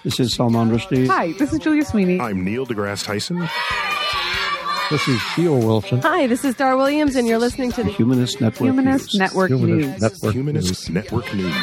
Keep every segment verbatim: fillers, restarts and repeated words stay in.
This is Salman Rushdie. Hi, this is Julia Sweeney. I'm Neil deGrasse Tyson. This is Theo Wilson. Hi, this is Dar Williams, and you're listening to the Humanist Network Humanist News. Network Humanist News. Network Humanist News. Network News.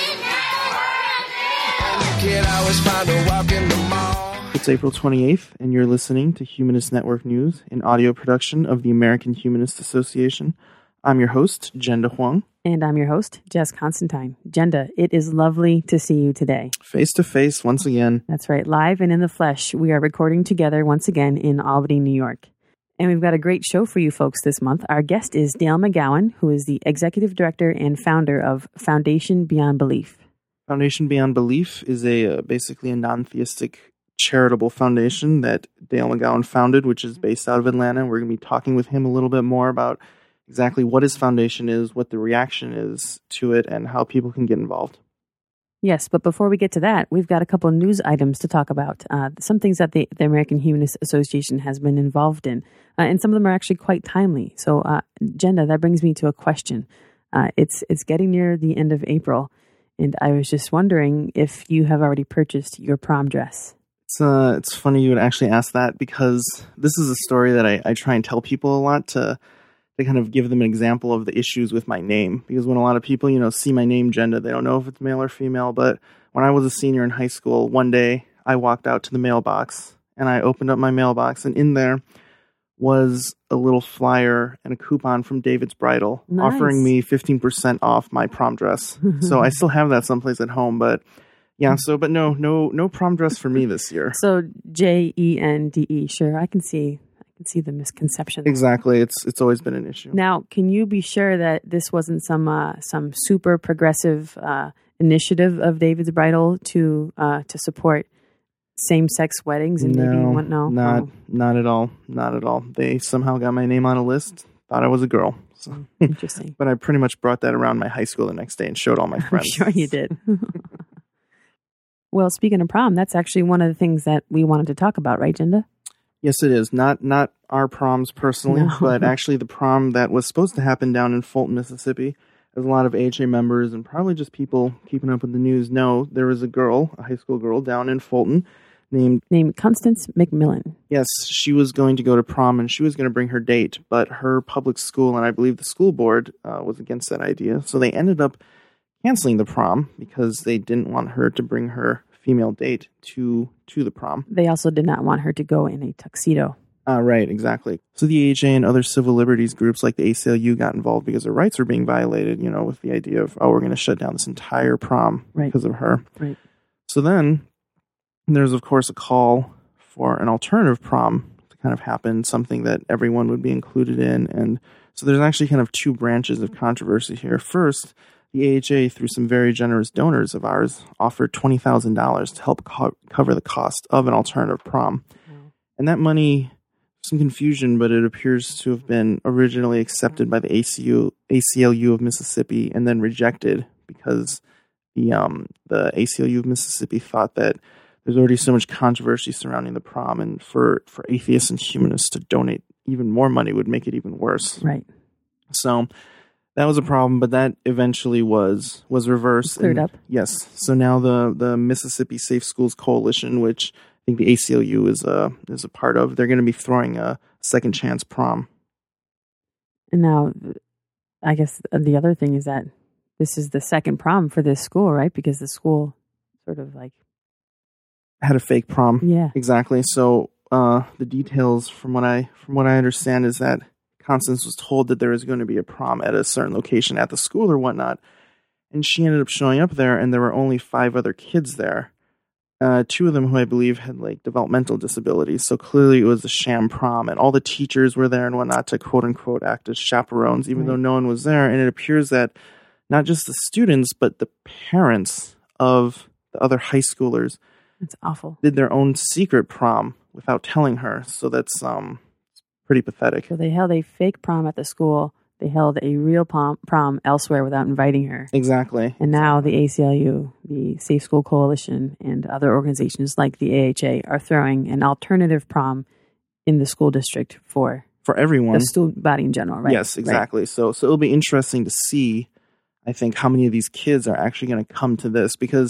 It's April twenty-eighth, and you're listening to Humanist Network News, an audio production of the American Humanist Association. I'm your host, Jenda Huang. And I'm your host, Jess Constantine. Jenda, it is lovely to see you today. Face to face once again. That's right, live and in the flesh. We are recording together once again in Albany, New York. And we've got a great show for you folks this month. Our guest is Dale McGowan, who is the executive director and founder of Foundation Beyond Belief. Foundation Beyond Belief is a uh, basically a non-theistic charitable foundation that Dale McGowan founded, which is based out of Atlanta. We're going to be talking with him a little bit more about exactly what his foundation is, what the reaction is to it, and how people can get involved. Yes, but before we get to that, we've got a couple of news items to talk about. Uh, some things that the, the American Humanist Association has been involved in, uh, and some of them are actually quite timely. So, uh, Jenda, that brings me to a question. Uh, it's it's getting near the end of April, and I was just wondering if you have already purchased your prom dress. It's uh, it's funny you would actually ask that, because this is a story that I, I try and tell people a lot to to kind of give them an example of the issues with my name. Because when a lot of people, you know, see my name, Jenda, they don't know if it's male or female. But when I was a senior in high school, one day I walked out to the mailbox and I opened up my mailbox, and in there was a little flyer and a coupon from David's Bridal Nice. offering me fifteen percent off my prom dress. So I still have that someplace at home, but yeah, so, but no, no, no prom dress for me this year. So J E N D E, sure, I can see, I can see the misconception. Exactly, it's it's always been an issue. Now, can you be sure that this wasn't some uh, some super progressive uh, initiative of David's Bridal to uh, to support same-sex weddings and no, maybe what? No, not Oh, not at all, not at all. They somehow got my name on a list, thought I was a girl. So. interesting. But I pretty much brought that around my high school the next day and showed all my I'm friends. sure you did. Well, speaking of prom, that's actually one of the things that we wanted to talk about, right, Jenda? Yes, it is. Not not our proms personally, No. but actually the prom that was supposed to happen down in Fulton, Mississippi. As a lot of A H A members and probably just people keeping up with the news know, there was a girl, a high school girl down in Fulton named, Named Constance McMillan. yes, she was going to go to prom and she was going to bring her date, but her public school and I believe the school board uh, was against that idea. So they ended up canceling the prom because they didn't want her to bring her female date to to the prom. They also did not want her to go in a tuxedo. Uh, right, exactly. So the A H A and other civil liberties groups like the A C L U got involved because their rights were being violated, you know, with the idea of, oh, we're going to shut down this entire prom Right. because of her. Right. So then there's, of course, a call for an alternative prom to kind of happen, something that everyone would be included in. And so there's actually kind of two branches of controversy here. First, the A H A, through some very generous donors of ours, offered twenty thousand dollars to help co- cover the cost of an alternative prom. Wow. And that money, some confusion, but it appears to have been originally accepted by the A C U, A C L U of Mississippi and then rejected because the um, the A C L U of Mississippi thought that there's already so much controversy surrounding the prom, and for, for atheists and humanists to donate even more money would make it even worse. Right. So that was a problem, but that eventually was was reversed. Cleared and, up. Yes. So now the, the Mississippi Safe Schools Coalition, which I think the A C L U is a, is a part of, they're going to be throwing a second chance prom. And now, I guess the other thing is that this is the second prom for this school, right? Because the school sort of like, Had a fake prom. yeah. Exactly. So uh, the details from what I from what I understand is that Constance was told that there was going to be a prom at a certain location at the school or whatnot, and she ended up showing up there, and there were only five other kids there. Uh, two of them who I believe had like developmental disabilities, so clearly it was a sham prom, and all the teachers were there and whatnot to quote unquote act as chaperones, even Right. though no one was there. And it appears that not just the students but the parents of the other high schoolers It's awful. did their own secret prom without telling her. So that's um pretty pathetic. So they held a fake prom at the school. They held a real prom, prom elsewhere without inviting her. Exactly. And now the A C L U, the Safe School Coalition, and other organizations like the A H A are throwing an alternative prom in the school district for For everyone. the student body in general, right? Yes, exactly. Right. So so it'll be interesting to see, I think, how many of these kids are actually going to come to this, because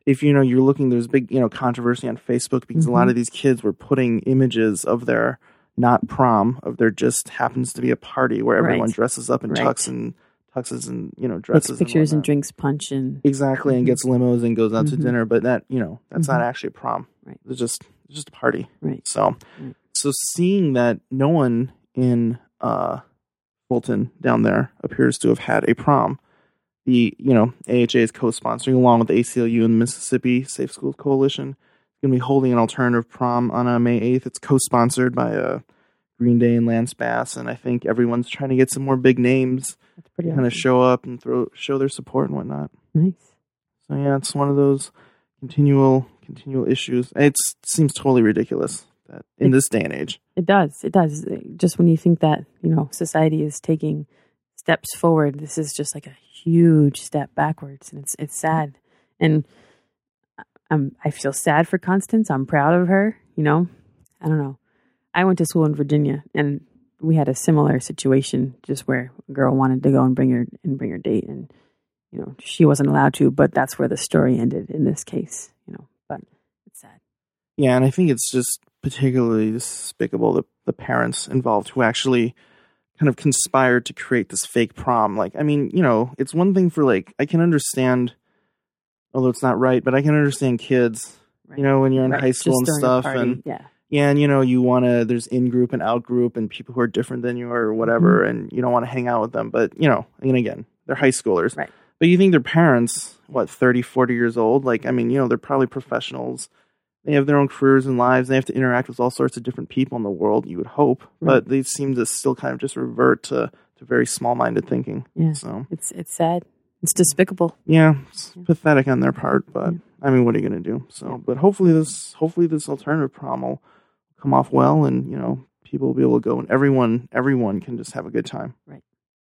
if you know you're looking, there's big you know controversy on Facebook because mm-hmm. a lot of these kids were putting images of their not prom, of their just happens to be a party where everyone right. dresses up in right. tux and tuxes and you know dresses, takes pictures and, and drinks punch and exactly, mm-hmm. and gets limos and goes out mm-hmm. to dinner. But that you know that's mm-hmm. not actually a prom. Right. It's just it's just a party. Right. So, right. so seeing that no one in uh, Fulton down there appears to have had a prom. The, you know, A H A is co-sponsoring along with the A C L U and the Mississippi Safe Schools Coalition. Going to be holding an alternative prom on uh, May eighth. It's co-sponsored by uh, Green Day and Lance Bass, and I think everyone's trying to get some more big names That's pretty to kind awesome. of show up and throw show their support and whatnot. Nice. So yeah, it's one of those continual continual issues. It seems totally ridiculous that in it, this day and age. It does. It does. Just when you think that, you know, society is taking steps forward, this is just like a huge step backwards, and it's it's sad. And I'm I feel sad for Constance. I'm proud of her. You know, I don't know. I went to school in Virginia, and we had a similar situation, just where a girl wanted to go and bring her and bring her date, and you know she wasn't allowed to. But that's where the story ended in this case. You know, but it's sad. Yeah, and I think it's just particularly despicable the the parents involved who actually kind of conspired to create this fake prom. Like, I mean, you know, it's one thing for like, I can understand, although it's not right, but I can understand kids, right. you know, when you're in right. high school Just and stuff. party, and yeah. yeah, and you know, you want to, there's in-group and out-group and people who are different than you or whatever, mm-hmm. and you don't want to hang out with them. But, you know, and again, they're high schoolers. Right. But you think their parents, what, thirty, forty years old? Like, I mean, you know, they're probably professionals. They have their own careers and lives. They have to interact with all sorts of different people in the world, you would hope. Right. But they seem to still kind of just revert to, to very small-minded thinking. Yeah, so it's it's sad. It's despicable. Yeah, it's yeah. pathetic on their part. But, yeah. I mean, what are you going to do? So, yeah. But hopefully this hopefully this alternative prom will come off well and, you know, people will be able to go and everyone, everyone can just have a good time. Right.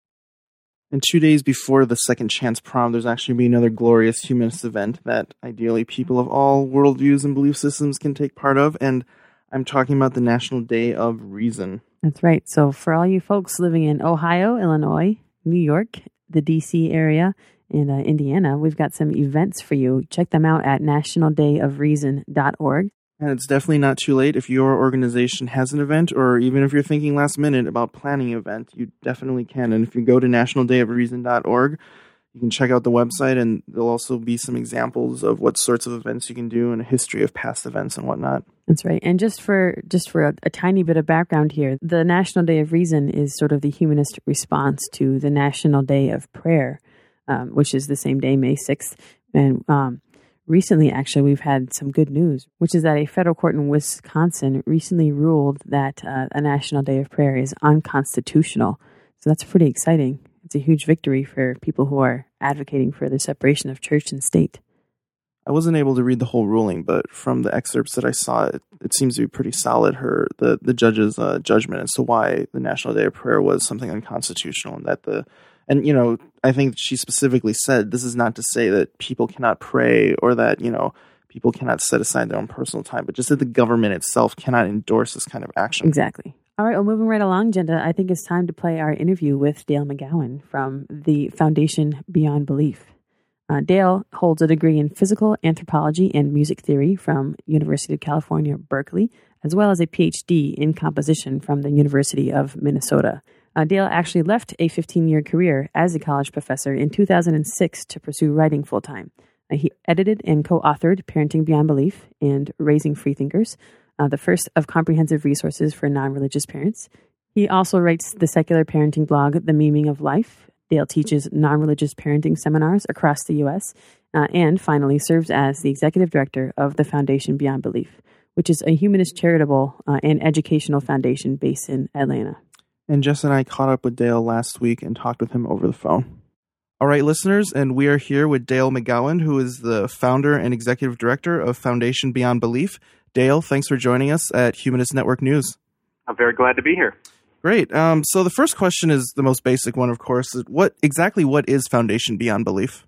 And two days before the Second Chance Prom, there's actually be another glorious humanist event that ideally people of all worldviews and belief systems can take part of. And I'm talking about the National Day of Reason. That's right. So for all you folks living in Ohio, Illinois, New York, the D C area, and uh, Indiana, we've got some events for you. Check them out at national day of reason dot org. And it's definitely not too late if your organization has an event, or even if you're thinking last minute about planning an event, you definitely can. And if you go to national day of reason dot org, you can check out the website, and there'll also be some examples of what sorts of events you can do and a history of past events and whatnot. That's right. And just for just for a, a tiny bit of background here, the National Day of Reason is sort of the humanist response to the National Day of Prayer, um, which is the same day, May sixth. And um recently, actually, we've had some good news, which is that a federal court in Wisconsin recently ruled that uh, a National Day of Prayer is unconstitutional. So that's pretty exciting. It's a huge victory for people who are advocating for the separation of church and state. I wasn't able to read the whole ruling, but from the excerpts that I saw, it, it seems to be pretty solid, her the, the judge's uh, judgment as to why the National Day of Prayer was something unconstitutional, and that the And, you know, I think she specifically said this is not to say that people cannot pray or that, you know, people cannot set aside their own personal time, but just that the government itself cannot endorse this kind of action. Exactly. All right. Well, moving right along, Jenda, I think it's time to play our interview with Dale McGowan from the Foundation Beyond Belief. Uh, Dale holds a degree in physical anthropology and music theory from University of California, Berkeley, as well as a P H D in composition from the University of Minnesota. Uh, Dale actually left a fifteen-year career as a college professor in two thousand six to pursue writing full-time. Uh, he edited and co-authored Parenting Beyond Belief and Raising Freethinkers, uh, the first of comprehensive resources for non-religious parents. He also writes the secular parenting blog, The Meaning of Life. Dale teaches non-religious parenting seminars across the U S, uh, and finally serves as the executive director of the Foundation Beyond Belief, which is a humanist, charitable, uh, and educational foundation based in Atlanta. And Jess and I caught up with Dale last week and talked with him over the phone. All right, listeners, and we are here with Dale McGowan, who is the founder and executive director of Foundation Beyond Belief. Dale, thanks for joining us at Humanist Network News. I'm very glad to be here. Great. Um, so the first question is the most basic one, of course. Is what exactly what is Foundation Beyond Belief?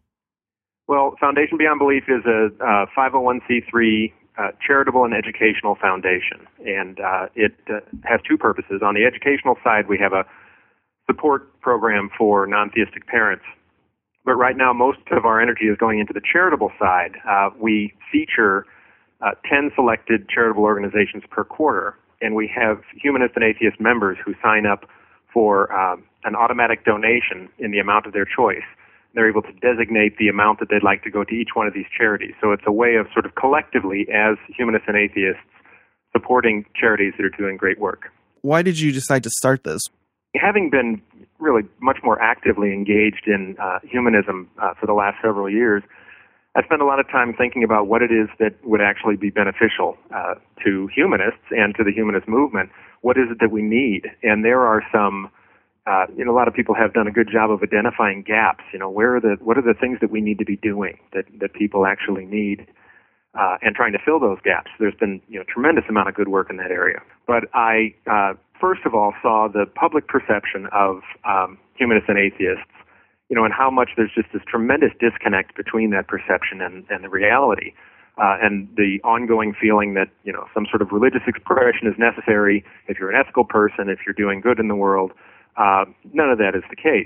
Well, Foundation Beyond Belief is a uh, five oh one c three uh, charitable and educational foundation, and uh, it uh, has two purposes. On the educational side, we have a support program for non-theistic parents But right now, most of our energy is going into the charitable side. Uh, we feature uh, ten selected charitable organizations per quarter, and we have humanist and atheist members who sign up for um, an automatic donation in the amount of their choice. They're able to designate the amount that they'd like to go to each one of these charities. So it's a way of sort of collectively, as humanists and atheists, supporting charities that are doing great work. Why did you decide to start this? Having been really much more actively engaged in uh, humanism uh, for the last several years, I spent a lot of time thinking about what it is that would actually be beneficial uh, to humanists and to the humanist movement. What is it that we need? And there are some, uh, you know, a lot of people have done a good job of identifying gaps. You know, where are the, what are the things that we need to be doing that, that people actually need? Uh, and trying to fill those gaps. There's been, you know, tremendous amount of good work in that area. But I, uh, first of all, saw the public perception of um, humanists and atheists, you know, and how much there's just this tremendous disconnect between that perception and, and the reality, uh, and the ongoing feeling that, you know, some sort of religious expression is necessary if you're an ethical person, if you're doing good in the world. Uh, none of that is the case.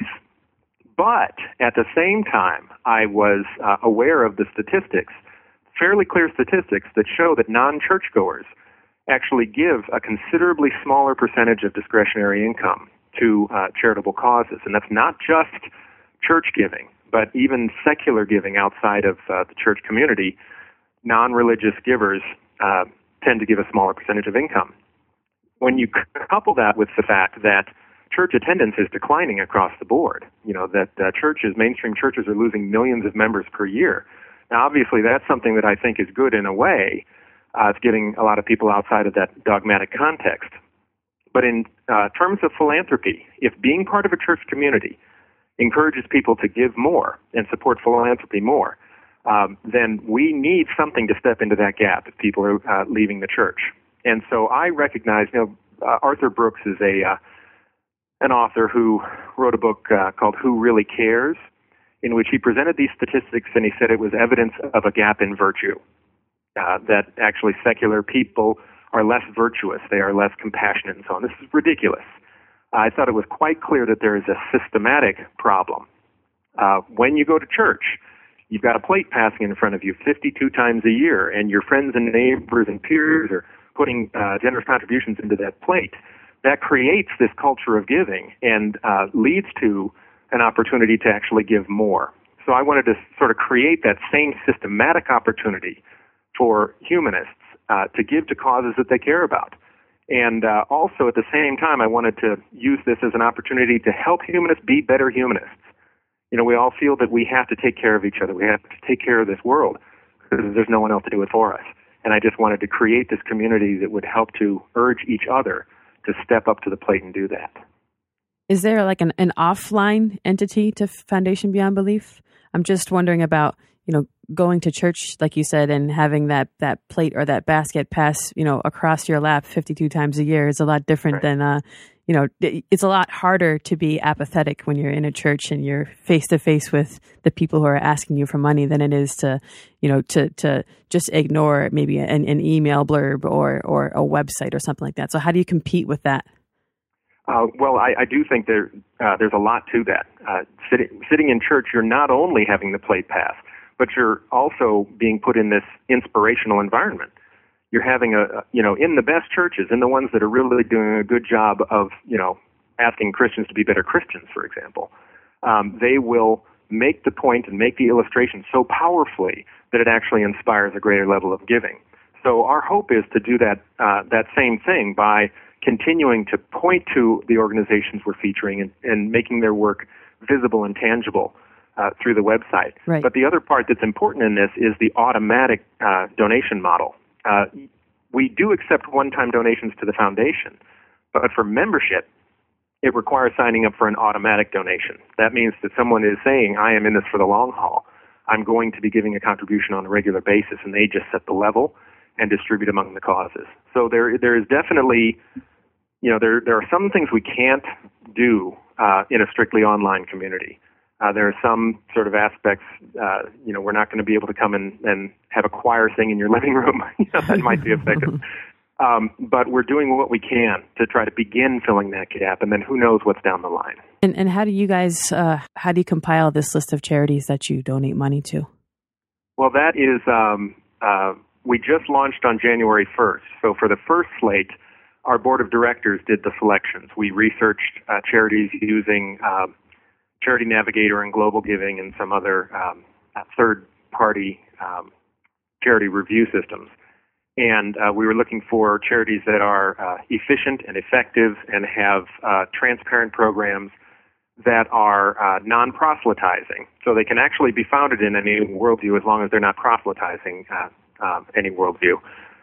But at the same time, I was uh, aware of the statistics, fairly clear statistics that show that non-churchgoers actually give a considerably smaller percentage of discretionary income to uh, charitable causes. And that's not just church giving, but even secular giving outside of uh, the church community. Non-religious givers uh, tend to give a smaller percentage of income. When you couple that with the fact that church attendance is declining across the board, you know, that uh, churches, mainstream churches are losing millions of members per year. Now, obviously, that's something that I think is good in a way. Uh, it's getting a lot of people outside of that dogmatic context. But in uh, terms of philanthropy, if being part of a church community encourages people to give more and support philanthropy more, um, then we need something to step into that gap if people are uh, leaving the church. And so I recognize, you know, uh, Arthur Brooks is a uh, an author who wrote a book uh, called Who Really Cares?, in which he presented these statistics, and he said it was evidence of a gap in virtue, uh, that actually secular people are less virtuous, they are less compassionate, and so on. This is ridiculous. I thought it was quite clear that there is a systematic problem. Uh, when you go to church, you've got a plate passing in front of you fifty-two times a year, and your friends and neighbors and peers are putting uh, generous contributions into that plate. That creates this culture of giving and uh, leads to an opportunity to actually give more. So I wanted to sort of create that same systematic opportunity for humanists uh, to give to causes that they care about. And uh, also at the same time, I wanted to use this as an opportunity to help humanists be better humanists. You know, we all feel that we have to take care of each other. We have to take care of this world because there's no one else to do it for us. And I just wanted to create this community that would help to urge each other to step up to the plate and do that. Is there like an, an offline entity to Foundation Beyond Belief? I'm just wondering about, you know, going to church, like you said, and having that, that plate or that basket pass, you know, across your lap fifty-two times a year is a lot different right. than, uh, you know, it's a lot harder to be apathetic when you're in a church and you're face to face with the people who are asking you for money than it is to, you know, to, to just ignore maybe an, an email blurb or, or a website or something like that. So how do you compete with that? Uh, well, I, I do think there uh, there's a lot to that. Uh, sitting, sitting in church, you're not only having the plate pass, but you're also being put in this inspirational environment. You're having a, you know, in the best churches, in the ones that are really doing a good job of, you know, asking Christians to be better Christians, for example, um, they will make the point and make the illustration so powerfully that it actually inspires a greater level of giving. So our hope is to do that uh, that same thing by continuing to point to the organizations we're featuring and, and making their work visible and tangible uh, through the website. Right. But the other part that's important in this is the automatic uh, donation model. Uh, we do accept one-time donations to the foundation, but for membership, it requires signing up for an automatic donation. That means that someone is saying, I am in this for the long haul. I'm going to be giving a contribution on a regular basis, and they just set the level and distribute among the causes. So there, there is definitely, you know, there, there are some things we can't do uh, in a strictly online community. Uh, there are some sort of aspects, uh, you know, we're not going to be able to come in and have a choir sing in your living room. You know, that might be effective. Um, but we're doing what we can to try to begin filling that gap, and then who knows what's down the line. And, and how do you guys, uh, how do you compile this list of charities that you donate money to? Well, that is, um, uh, we just launched on January first. So for the first slate, our board of directors did the selections. We researched uh, charities using um, Charity Navigator and Global Giving and some other um, uh, third-party um, charity review systems. And uh, we were looking for charities that are uh, efficient and effective and have uh, transparent programs that are uh, non-proselytizing. So they can actually be founded in any worldview as long as they're not proselytizing uh, uh, any worldview.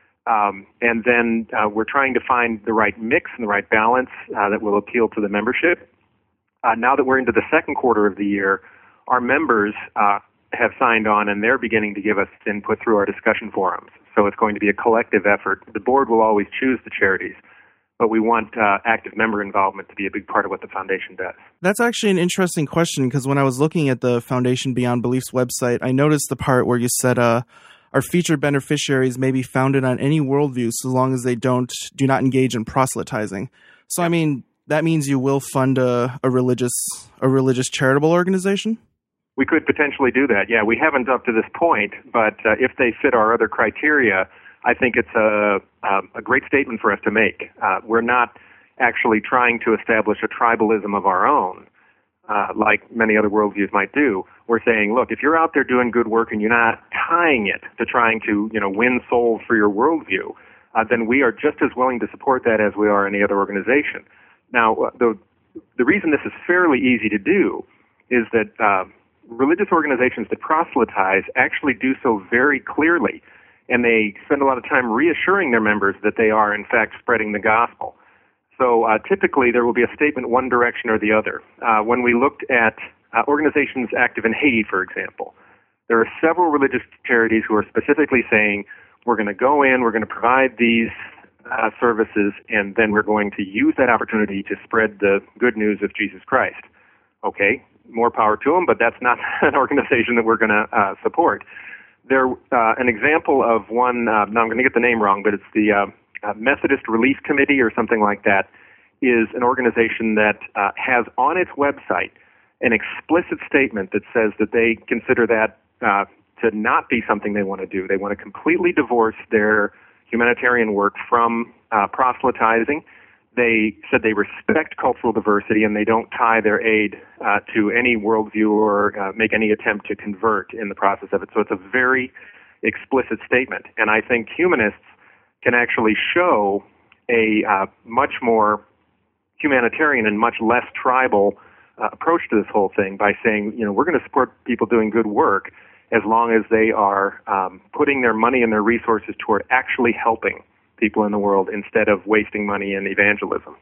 Um, and then uh, we're trying to find the right mix and the right balance uh, that will appeal to the membership. Uh, now that we're into the second quarter of the year, our members uh, have signed on and they're beginning to give us input through our discussion forums. So it's going to be a collective effort. The board will always choose the charities, but we want uh, active member involvement to be a big part of what the foundation does. That's actually an interesting question, because when I was looking at the Foundation Beyond Beliefs website, I noticed the part where you said uh, our featured beneficiaries may be founded on any worldview so long as they don't do not engage in proselytizing. So, I mean, that means you will fund a, a religious a religious charitable organization? We could potentially do that. Yeah, we haven't up to this point, but uh, if they fit our other criteria, I think it's a, um, a great statement for us to make. Uh, we're not actually trying to establish a tribalism of our own, uh, like many other worldviews might do. We're saying, look, if you're out there doing good work and you're not tying it to trying to, you know, win souls for your worldview, uh, then we are just as willing to support that as we are any other organization. Now, the the reason this is fairly easy to do is that uh, religious organizations that proselytize actually do so very clearly, and they spend a lot of time reassuring their members that they are, in fact, spreading the gospel. So uh, typically there will be a statement one direction or the other. Uh, when we looked at uh, organizations active in Haiti, for example, there are several religious charities who are specifically saying, we're going to go in, we're going to provide these uh, services, and then we're going to use that opportunity to spread the good news of Jesus Christ. Okay, more power to them, but that's not an organization that we're going to uh, support. They're uh, an example of one, uh, now I'm going to get the name wrong, but it's the uh, uh, Methodist Relief Committee or something like that, is an organization that uh, has on its website an explicit statement that says that they consider that uh, to not be something they want to do. They want to completely divorce their humanitarian work from uh, proselytizing. They said they respect cultural diversity and they don't tie their aid uh, to any worldview or uh, make any attempt to convert in the process of it. So it's a very explicit statement. And I think humanists can actually show a uh, much more humanitarian and much less tribal uh, approach to this whole thing by saying, you know, we're going to support people doing good work as long as they are um, putting their money and their resources toward actually helping people in the world instead of wasting money in evangelism.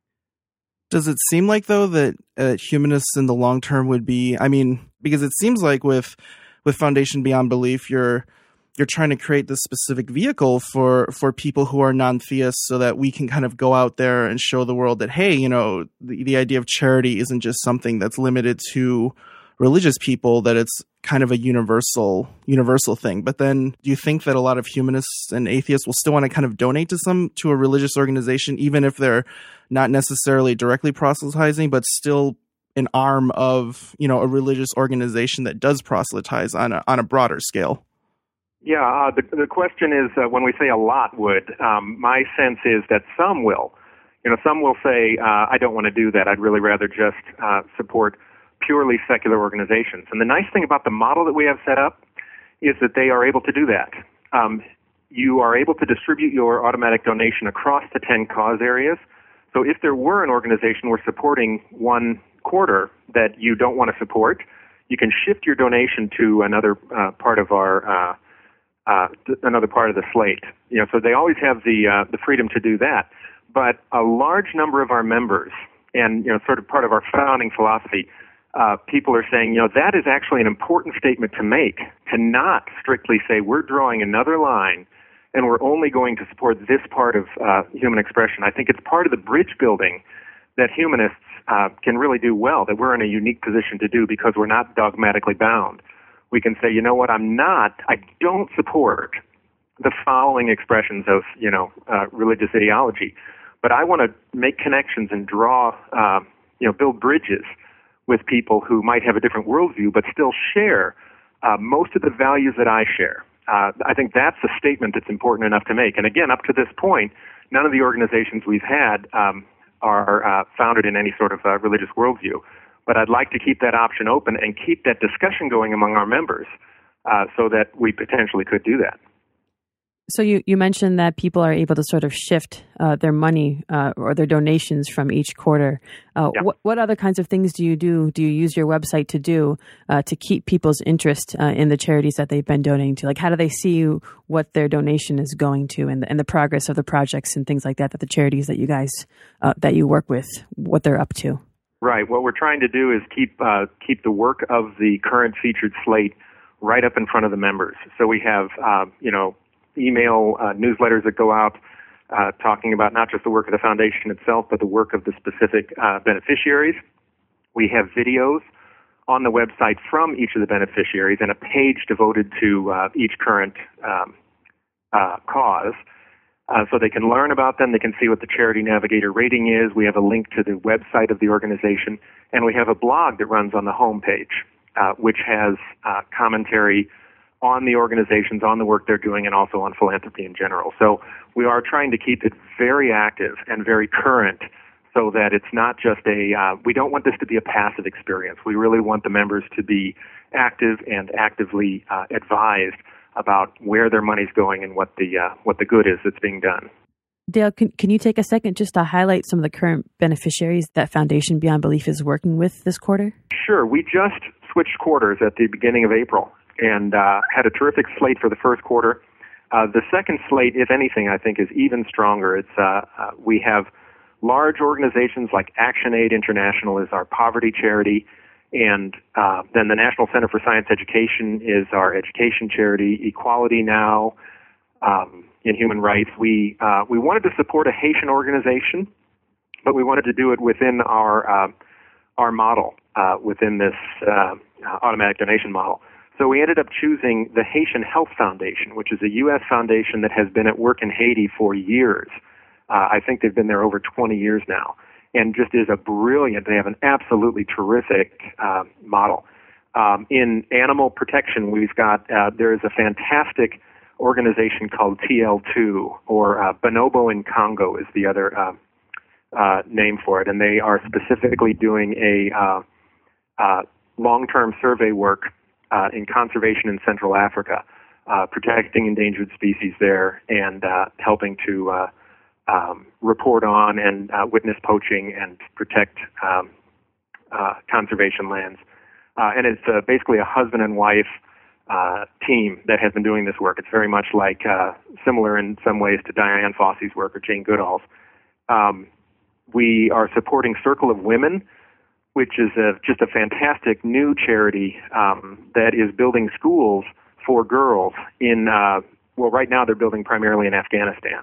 Does it seem like, though, that uh, humanists in the long term would be, I mean, because it seems like with with Foundation Beyond Belief, you're you're trying to create this specific vehicle for, for people who are non-theists so that we can kind of go out there and show the world that, hey, you know, the, the idea of charity isn't just something that's limited to religious people, that it's kind of a universal universal thing. But then do you think that a lot of humanists and atheists will still want to kind of donate to some to a religious organization, even if they're not necessarily directly proselytizing, but still an arm of, you know, a religious organization that does proselytize on a, on a broader scale? Yeah, uh, the, the question is, uh, when we say a lot would, um, my sense is that some will. You know, some will say, uh, I don't want to do that. I'd really rather just uh, support purely secular organizations. And the nice thing about the model that we have set up is that they are able to do that. Um, you are able to distribute your automatic donation across the ten cause areas. So if there were an organization we're supporting one quarter that you don't want to support, you can shift your donation to another uh, part of our uh, uh, another part of the slate. You know, so they always have the uh, the freedom to do that. But a large number of our members, and you know, sort of part of our founding philosophy, Uh, people are saying, you know, that is actually an important statement to make, to not strictly say we're drawing another line and we're only going to support this part of uh, human expression. I think it's part of the bridge building that humanists uh, can really do well, that we're in a unique position to do because we're not dogmatically bound. We can say, you know what, I'm not, I don't support the following expressions of, you know, uh, religious ideology. But I want to make connections and draw, uh, you know, build bridges with people who might have a different worldview but still share uh, most of the values that I share. Uh, I think that's a statement that's important enough to make. And again, up to this point, none of the organizations we've had um, are uh, founded in any sort of uh, religious worldview. But I'd like to keep that option open and keep that discussion going among our members uh, so that we potentially could do that. So you, you mentioned that people are able to sort of shift uh, their money uh, or their donations from each quarter. Uh, yeah. what, what other kinds of things do you do? Do you use your website to do uh, to keep people's interest uh, in the charities that they've been donating to? Like, how do they see what their donation is going to, and the, and the progress of the projects and things like that that the charities that you guys uh, that you work with, what they're up to? Right. What we're trying to do is keep uh, keep the work of the current featured slate right up in front of the members. So we have, uh, you know, email uh, newsletters that go out uh, talking about not just the work of the foundation itself, but the work of the specific uh, beneficiaries. We have videos on the website from each of the beneficiaries and a page devoted to uh, each current um, uh, cause. Uh, so they can learn about them. They can see what the Charity Navigator rating is. We have a link to the website of the organization. And we have a blog that runs on the homepage, uh, which has uh, commentary on the organizations, on the work they're doing, and also on philanthropy in general. So we are trying to keep it very active and very current so that it's not just a, uh, we don't want this to be a passive experience. We really want the members to be active and actively uh, advised about where their money's going and what the uh, what the good is that's being done. Dale, can, can you take a second just to highlight some of the current beneficiaries that Foundation Beyond Belief is working with this quarter? Sure. We just switched quarters at the beginning of April and uh, had a terrific slate for the first quarter. Uh, the second slate, if anything, I think is even stronger. It's uh, uh, we have large organizations like ActionAid International is our poverty charity, and uh, then the National Center for Science Education is our education charity. Equality Now um, in human rights. We uh, we wanted to support a Haitian organization, but we wanted to do it within our uh, our model, uh, within this uh, automatic donation model. So we ended up choosing the Haitian Health Foundation, which is a U S foundation that has been at work in Haiti for years. Uh, I think they've been there over twenty years now, and just is a brilliant, they have an absolutely terrific uh, model. Um, in animal protection, we've got, uh, there is a fantastic organization called T L two, or uh, Bonobo in Congo is the other uh, uh, name for it, and they are specifically doing a uh, uh, long-term survey work Uh, in conservation in Central Africa, uh, protecting endangered species there and uh, helping to uh, um, report on and uh, witness poaching and protect um, uh, conservation lands. Uh, and it's uh, basically a husband and wife uh, team that has been doing this work. It's very much like uh, similar in some ways to Diane Fossey's work or Jane Goodall's. Um, we are supporting Circle of Women, which is a, just a fantastic new charity um, that is building schools for girls in, uh, well, right now they're building primarily in Afghanistan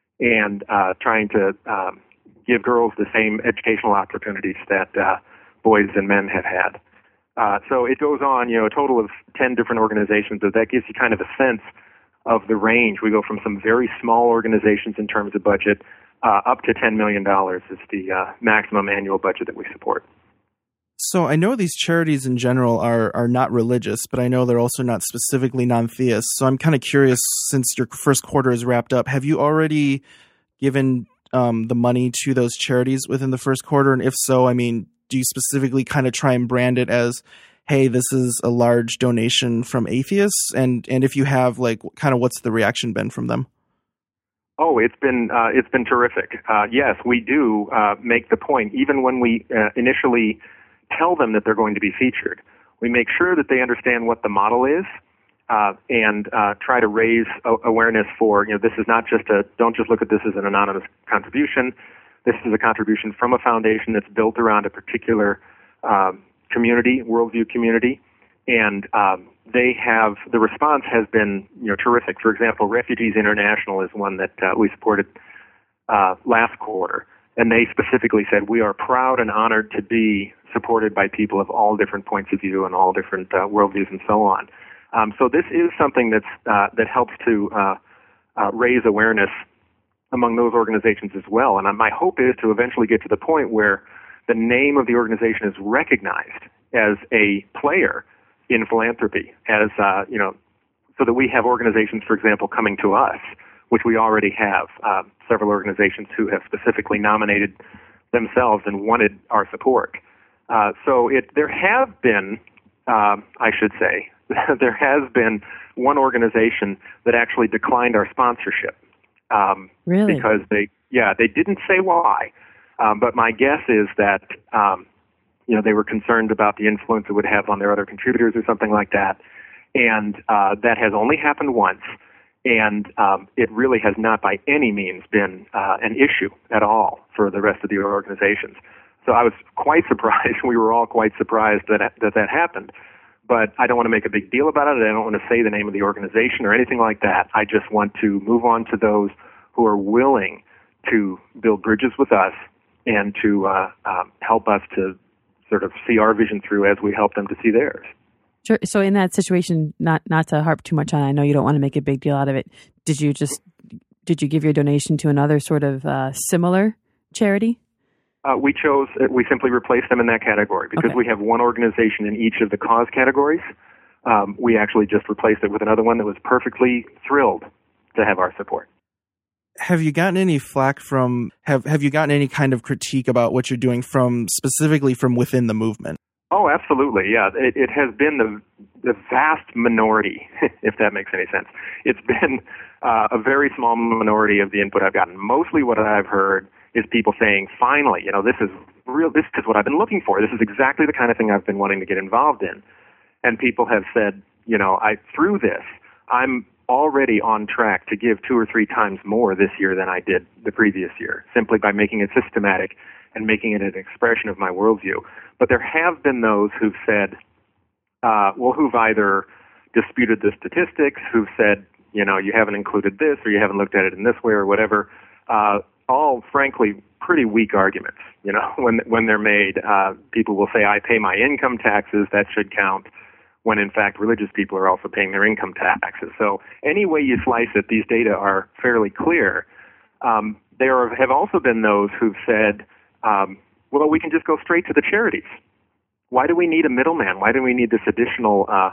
and uh, trying to um, give girls the same educational opportunities that uh, boys and men have had. Uh, so it goes on, you know, a total of ten different organizations, but that gives you kind of a sense of the range. We go from some very small organizations in terms of budget uh, up to ten million dollars is the uh, maximum annual budget that we support. So I know these charities in general are are not religious, but I know they're also not specifically non-theists. So I'm kind of curious, since your first quarter is wrapped up, have you already given um, the money to those charities within the first quarter? And if so, I mean, do you specifically kind of try and brand it as, hey, this is a large donation from atheists? And and if you have, like, kind of what's the reaction been from them? Oh, it's been uh, it's been terrific. Uh, yes, we do uh, make the point, even when we uh, initially tell them that they're going to be featured. We make sure that they understand what the model is uh, and uh, try to raise a- awareness for, you know, this is not just a, don't just look at this as an anonymous contribution. This is a contribution from a foundation that's built around a particular um, community, worldview community, and um, they have, the response has been, you know, terrific. For example, Refugees International is one that uh, we supported uh, last quarter. And they specifically said, we are proud and honored to be supported by people of all different points of view and all different uh, worldviews and so on. Um, so this is something that's uh, that helps to uh, uh, raise awareness among those organizations as well. And my hope is to eventually get to the point where the name of the organization is recognized as a player in philanthropy, as, uh, you know, so that we have organizations, for example, coming to us, which we already have, uh, several organizations who have specifically nominated themselves and wanted our support. Uh, so it, there have been, uh, I should say, there has been one organization that actually declined our sponsorship. Um, really? Because they, yeah, they didn't say why. Um, but my guess is that, um, you know, they were concerned about the influence it would have on their other contributors or something like that. And uh, that has only happened once. And um, it really has not by any means been uh, an issue at all for the rest of the organizations. So I was quite surprised. We were all quite surprised that that, that happened. But I don't want to make a big deal about it. I don't want to say the name of the organization or anything like that. I just want to move on to those who are willing to build bridges with us and to uh, uh, help us to sort of see our vision through as we help them to see theirs. Sure. So in that situation, not not to harp too much on, I know you don't want to make a big deal out of it. Did you just did you give your donation to another sort of uh, similar charity? Uh, we chose, we simply replaced them in that category because okay. we have one organization in each of the cause categories. Um, we actually just replaced it with another one that was perfectly thrilled to have our support. Have you gotten any flack from, have, have you gotten any kind of critique about what you're doing from, specifically from within the movement? Oh, absolutely, yeah. It, it has been the the vast minority, if that makes any sense. It's been uh, a very small minority of the input I've gotten. Mostly what I've heard is people saying, finally, you know, this is real, this is what I've been looking for. This is exactly the kind of thing I've been wanting to get involved in. And people have said, you know, I through this, I'm already on track to give two or three times more this year than I did the previous year, simply by making it systematic and making it an expression of my worldview. But there have been those who've said, uh, well, who've either disputed the statistics, who've said, you know, you haven't included this or you haven't looked at it in this way or whatever, uh, all, frankly, pretty weak arguments. You know, when when they're made, uh, people will say, I pay my income taxes, that should count, when in fact religious people are also paying their income taxes. So any way you slice it, these data are fairly clear. Um, there have also been those who've said, um, well, we can just go straight to the charities. Why do we need a middleman? Why do we need this additional uh,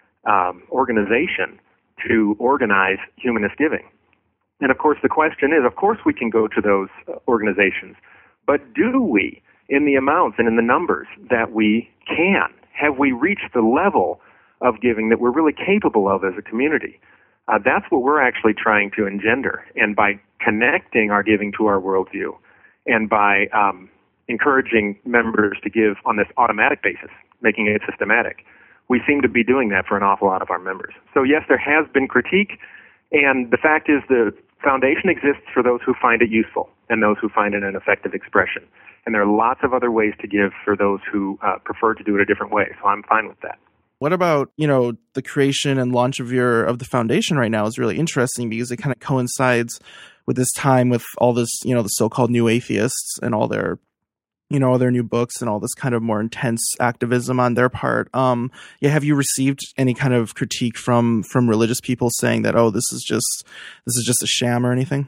um, organization to organize humanist giving? And of course, the question is, of course we can go to those organizations, but do we, in the amounts and in the numbers that we can? Have we reached the level of giving that we're really capable of as a community? Uh, that's what we're actually trying to engender. And by connecting our giving to our worldview and by um, encouraging members to give on this automatic basis, making it systematic, we seem to be doing that for an awful lot of our members. So yes, there has been critique, and the fact is the foundation exists for those who find it useful and those who find it an effective expression. And there are lots of other ways to give for those who uh, prefer to do it a different way. So I'm fine with that. What about, you know, the creation and launch of your of the foundation right now is really interesting because it kind of coincides with this time with all this, you know, the so-called new atheists and all their, you know, all their new books and all this kind of more intense activism on their part. Um, yeah, have you received any kind of critique from from religious people saying that, oh, this is just this is just a sham or anything?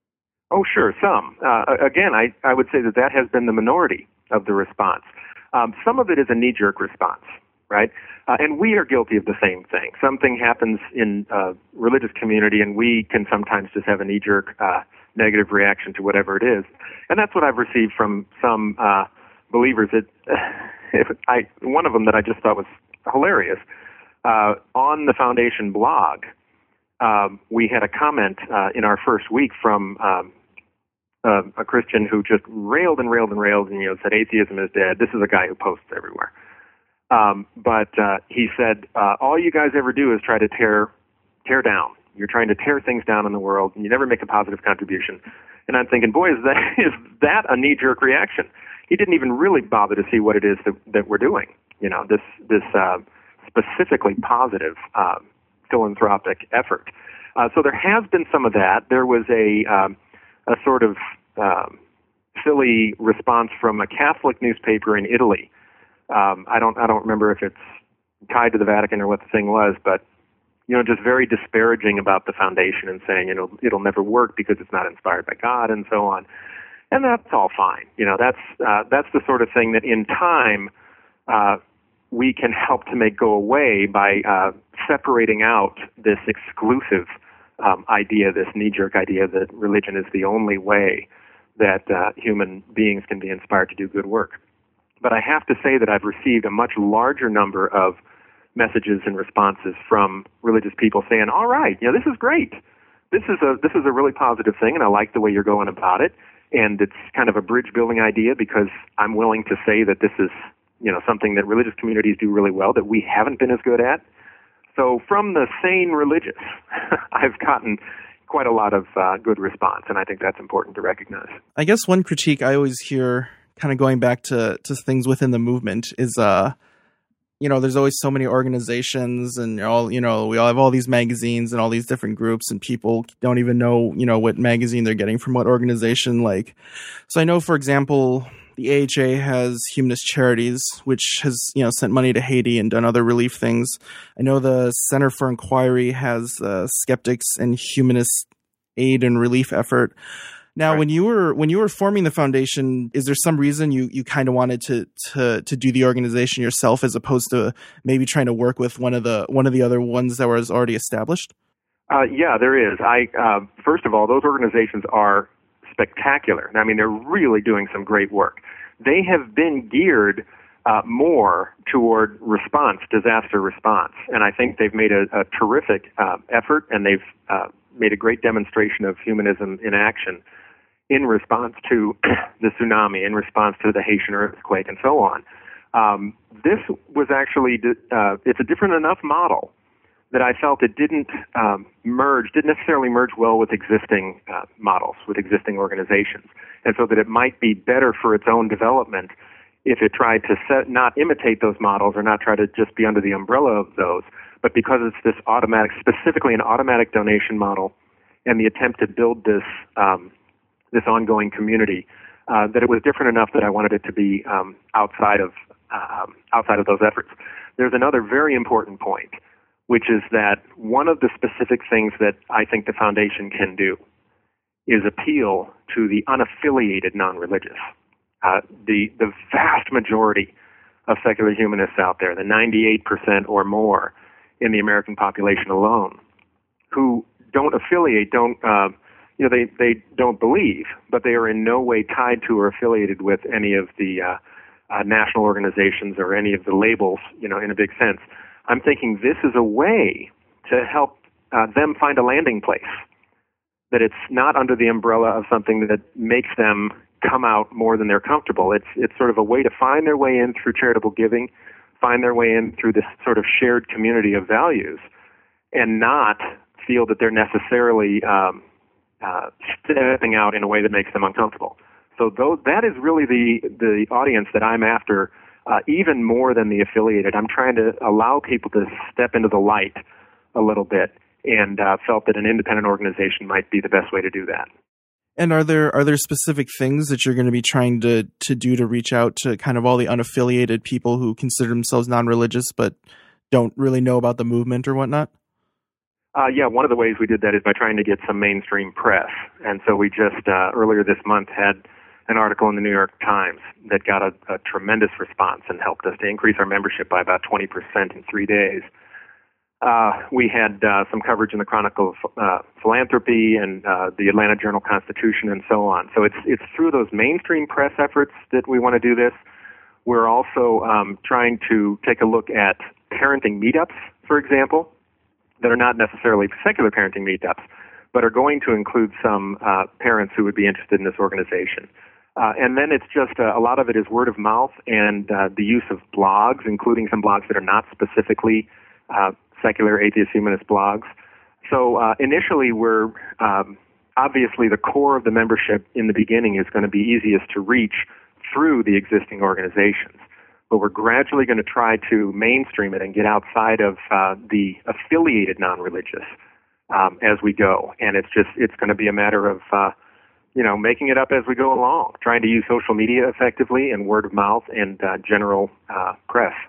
Oh, sure, some. Uh, again, I, I would say that that has been the minority of the response. Um, some of it is a knee-jerk response, right? Uh, and we are guilty of the same thing. Something happens in a religious community, and we can sometimes just have a knee-jerk uh, negative reaction to whatever it is. And that's what I've received from some uh, believers. That, uh, I, one of them that I just thought was hilarious, uh, on the Foundation blog, um, we had a comment uh, in our first week from um, uh, a Christian who just railed and railed and railed and, you know, said atheism is dead. This is a guy who posts everywhere. Um, but uh, he said, uh, all you guys ever do is try to tear tear down. You're trying to tear things down in the world, and you never make a positive contribution. And I'm thinking, boy, is that is that a knee-jerk reaction? He didn't even really bother to see what it is that, that we're doing. You know, this this uh, specifically positive uh, philanthropic effort. Uh, so there has been some of that. There was a um, a sort of um, silly response from a Catholic newspaper in Italy. Um, I don't I don't remember if it's tied to the Vatican or what the thing was, but you know, just very disparaging about the foundation and saying, you know, it'll never work because it's not inspired by God and so on. And that's all fine. You know, that's uh, that's the sort of thing that in time uh, we can help to make go away by uh, separating out this exclusive um, idea, this knee-jerk idea that religion is the only way that uh, human beings can be inspired to do good work. But I have to say that I've received a much larger number of messages and responses from religious people saying, all right, you know, this is great. This is a this is a really positive thing, and I like the way you're going about it. And it's kind of a bridge-building idea because I'm willing to say that this is, you know, something that religious communities do really well that we haven't been as good at. So from the sane religious, I've gotten quite a lot of uh, good response, and I think that's important to recognize. I guess one critique I always hear, kind of going back to, to things within the movement, is, uh, you know, there's always so many organizations, and all, you know, we all have all these magazines and all these different groups, and people don't even know, you know, what magazine they're getting from what organization. Like, so I know, for example, the A H A has Humanist Charities, which has, you know, sent money to Haiti and done other relief things. I know the Center for Inquiry has uh, Skeptics and Humanist Aid and Relief Effort. Now, right. when you were when you were forming the foundation, is there some reason you, you kind of wanted to, to to do the organization yourself as opposed to maybe trying to work with one of the one of the other ones that was already established? Uh, yeah, there is. I uh, first of all, those organizations are spectacular. I mean, they're really doing some great work. They have been geared uh, more toward response, disaster response, and I think they've made a, a terrific uh, effort, and they've uh, made a great demonstration of humanism in action in response to the tsunami, in response to the Haitian earthquake, and so on. Um, this was actually, uh, it's a different enough model that I felt it didn't um, merge, didn't necessarily merge well with existing uh, models, with existing organizations, and so that it might be better for its own development if it tried to set, not imitate those models or not try to just be under the umbrella of those, but because it's this automatic, specifically an automatic donation model, and the attempt to build this um, this ongoing community, uh, that it was different enough that I wanted it to be um, outside of um, outside of those efforts. There's another very important point, which is that one of the specific things that I think the foundation can do is appeal to the unaffiliated non-religious. Uh, the the vast majority of secular humanists out there, the ninety-eight percent or more in the American population alone, who don't affiliate, don't uh, you know, they, they don't believe, but they are in no way tied to or affiliated with any of the uh, uh, national organizations or any of the labels, you know, in a big sense. I'm thinking this is a way to help uh, them find a landing place, that it's not under the umbrella of something that makes them come out more than they're comfortable. It's it's sort of a way to find their way in through charitable giving, find their way in through this sort of shared community of values, and not feel that they're necessarily um, uh, stepping out in a way that makes them uncomfortable. So those, that is really the the audience that I'm after, uh, even more than the affiliated. I'm trying to allow people to step into the light a little bit, and uh, felt that an independent organization might be the best way to do that. And are there are there specific things that you're going to be trying to, to do to reach out to kind of all the unaffiliated people who consider themselves non-religious but don't really know about the movement or whatnot? Uh, yeah, one of the ways we did that is by trying to get some mainstream press. And so we just, uh, earlier this month, had an article in the New York Times that got a, a tremendous response and helped us to increase our membership by about twenty percent in three days. Uh, we had uh, some coverage in the Chronicle of uh, Philanthropy and uh, the Atlanta Journal-Constitution and so on. So it's it's through those mainstream press efforts that we want to do this. We're also um, trying to take a look at parenting meetups, for example, that are not necessarily secular parenting meetups, but are going to include some uh, parents who would be interested in this organization. Uh, and then it's just uh, a lot of it is word of mouth and uh, the use of blogs, including some blogs that are not specifically uh, secular atheist humanist blogs. So uh, initially we're um, obviously the core of the membership in the beginning is going to be easiest to reach through the existing organizations. But we're gradually going to try to mainstream it and get outside of uh, the affiliated non-religious um, as we go. And it's just, it's going to be a matter of, uh, you know, making it up as we go along, trying to use social media effectively and word of mouth and uh, general uh, press.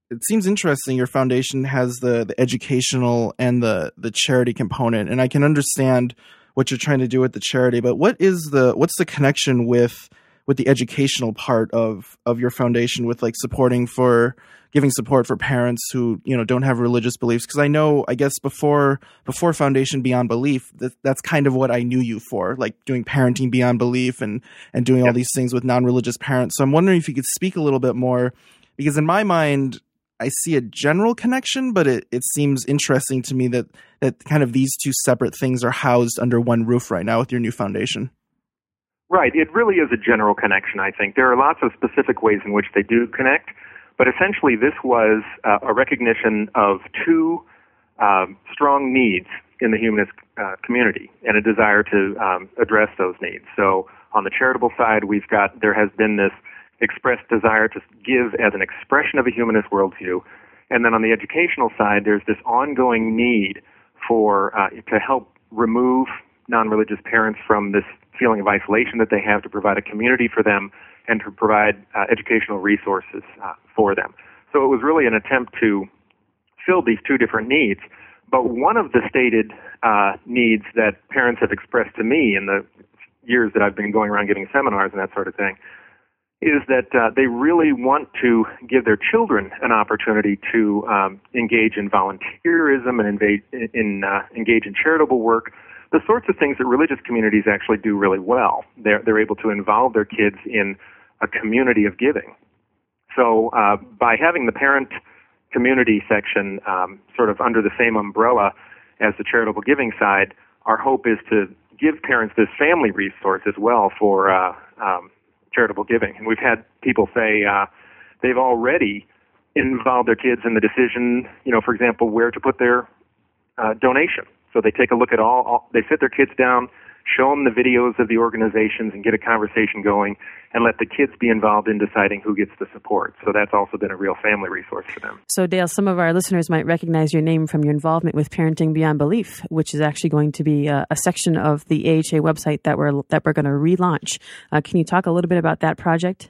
it seems interesting. Your foundation has the, the educational and the, the charity component, and I can understand what you're trying to do with the charity. But what is the what's the connection with with the educational part of of your foundation, with like supporting for giving support for parents who, you know, don't have religious beliefs? Because I know, I guess before before Foundation Beyond Belief, that, that's kind of what I knew you for, like doing Parenting Beyond Belief and and doing all these things with non-religious parents. So I'm wondering if you could speak a little bit more, because in my mind, I see a general connection, but it, it seems interesting to me that, that kind of these two separate things are housed under one roof right now with your new foundation. Right. It really is a general connection, I think. There are lots of specific ways in which they do connect, but essentially this was uh, a recognition of two um, strong needs in the humanist uh, community and a desire to um, address those needs. So on the charitable side, we've got, there has been this expressed desire to give as an expression of a humanist worldview. And then on the educational side, there's this ongoing need for uh, to help remove non-religious parents from this feeling of isolation that they have, to provide a community for them and to provide uh, educational resources uh, for them. So it was really an attempt to fill these two different needs. But one of the stated uh, needs that parents have expressed to me in the years that I've been going around giving seminars and that sort of thing is that uh, they really want to give their children an opportunity to um, engage in volunteerism and invade, in, uh, engage in charitable work, the sorts of things that religious communities actually do really well. They're, they're able to involve their kids in a community of giving. So uh, by having the parent community section um, sort of under the same umbrella as the charitable giving side, our hope is to give parents this family resource as well for uh, um, charitable giving. And we've had people say uh, they've already involved their kids in the decision, you know, for example, where to put their uh, donation. So they take a look at all, all, they sit their kids down, show them the videos of the organizations and get a conversation going and let the kids be involved in deciding who gets the support. So that's also been a real family resource for them. So Dale, some of our listeners might recognize your name from your involvement with Parenting Beyond Belief, which is actually going to be a, a section of the A H A website that we're, that we're going to relaunch. Uh, can you talk a little bit about that project?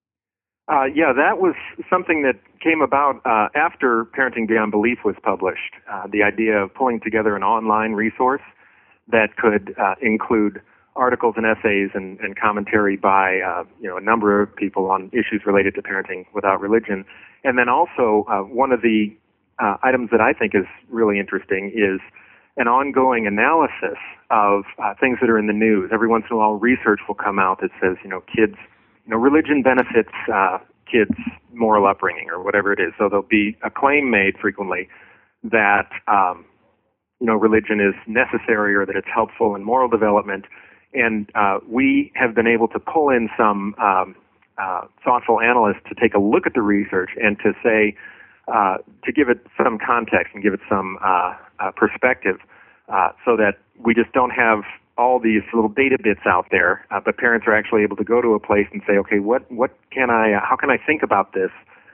Uh, yeah, that was something that came about uh, after Parenting Beyond Belief was published. Uh, the idea of pulling together an online resource that could uh, include articles and essays and, and commentary by uh, you know a number of people on issues related to parenting without religion. And then also uh, one of the uh, items that I think is really interesting is an ongoing analysis of uh, things that are in the news. Every once in a while, research will come out that says, you know, kids, you know, religion benefits uh, kids' moral upbringing or whatever it is. So there'll be a claim made frequently that um, you know, religion is necessary or that it's helpful in moral development. And uh, we have been able to pull in some um, uh, thoughtful analysts to take a look at the research and to say, uh, to give it some context and give it some uh, uh, perspective uh, so that we just don't have all these little data bits out there, uh, but parents are actually able to go to a place and say, okay, what, what can I, uh, how can I think about this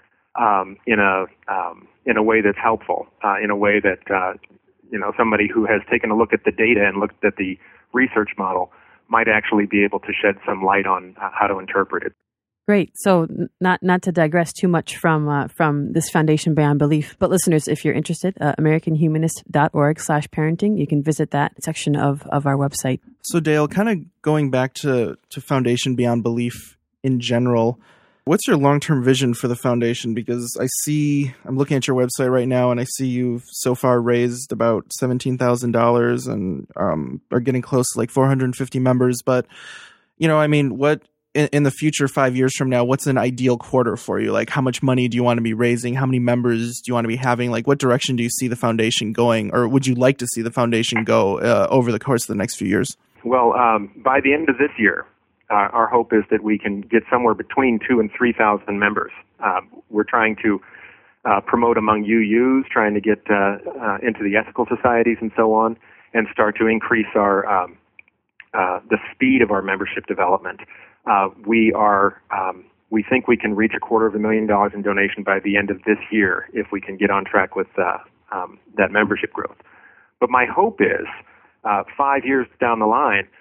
um, in a um, in a way that's helpful, uh, in a way that uh, you know, somebody who has taken a look at the data and looked at the research model might actually be able to shed some light on uh, how to interpret it. Great. So not not to digress too much from uh, from this Foundation Beyond Belief, but listeners, if you're interested, uh, americanhumanist.org slash parenting, you can visit that section of, of our website. So Dale, kind of going back to, to Foundation Beyond Belief in general, what's your long-term vision for the foundation? Because I see, I'm looking at your website right now, and I see you've so far raised about seventeen thousand dollars and um, are getting close to like four hundred fifty members. But, you know, I mean, what in, in the future, five years from now, what's an ideal quarter for you? Like, how much money do you want to be raising? How many members do you want to be having? Like, what direction do you see the foundation going, or would you like to see the foundation go uh, over the course of the next few years? Well, um, by the end of this year, Uh, our hope is that we can get somewhere between two and three thousand members. Uh, we're trying to uh, promote among U Us, trying to get uh, uh, into the ethical societies and so on, and start to increase our um, uh, the speed of our membership development. Uh, we are um, we think we can reach a quarter of a million dollars in donation by the end of this year if we can get on track with uh, um, that membership growth. But my hope is uh, five years down the line,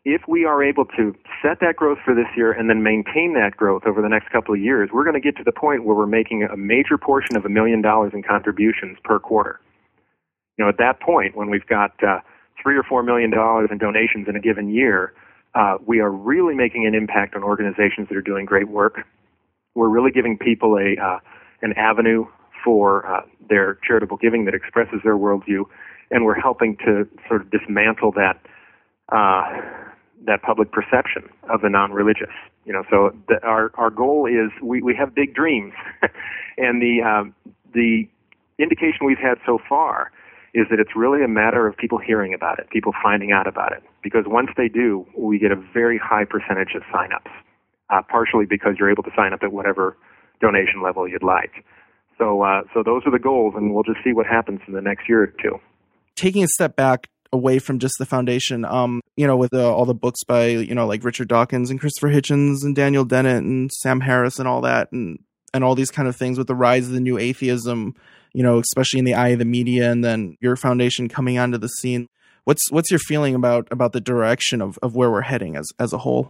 if we are able to set that growth for this year and then maintain that growth over the next couple of years, we're going to get to the point where we're making a major portion of a million dollars in contributions per quarter. You know, at that point, when we've got uh, three or four million dollars in donations in a given year, uh, we are really making an impact on organizations that are doing great work. We're really giving people a uh, an avenue for uh, their charitable giving that expresses their worldview, and we're helping to sort of dismantle that. Uh, that public perception of the non-religious. You know, so the, our our goal is we, we have big dreams, and the um, the indication we've had so far is that it's really a matter of people hearing about it, people finding out about it. Because once they do, we get a very high percentage of sign-ups, uh, partially because you're able to sign up at whatever donation level you'd like. So uh, so those are the goals, and we'll just see what happens in the next year or two. Taking a step back away from just the foundation, um, you know, with uh, all the books by, you know, like Richard Dawkins and Christopher Hitchens and Daniel Dennett and Sam Harris and all that, and, and all these kind of things with the rise of the new atheism, you know, especially in the eye of the media, and then your foundation coming onto the scene. What's what's your feeling about, about the direction of, of where we're heading as, as a whole?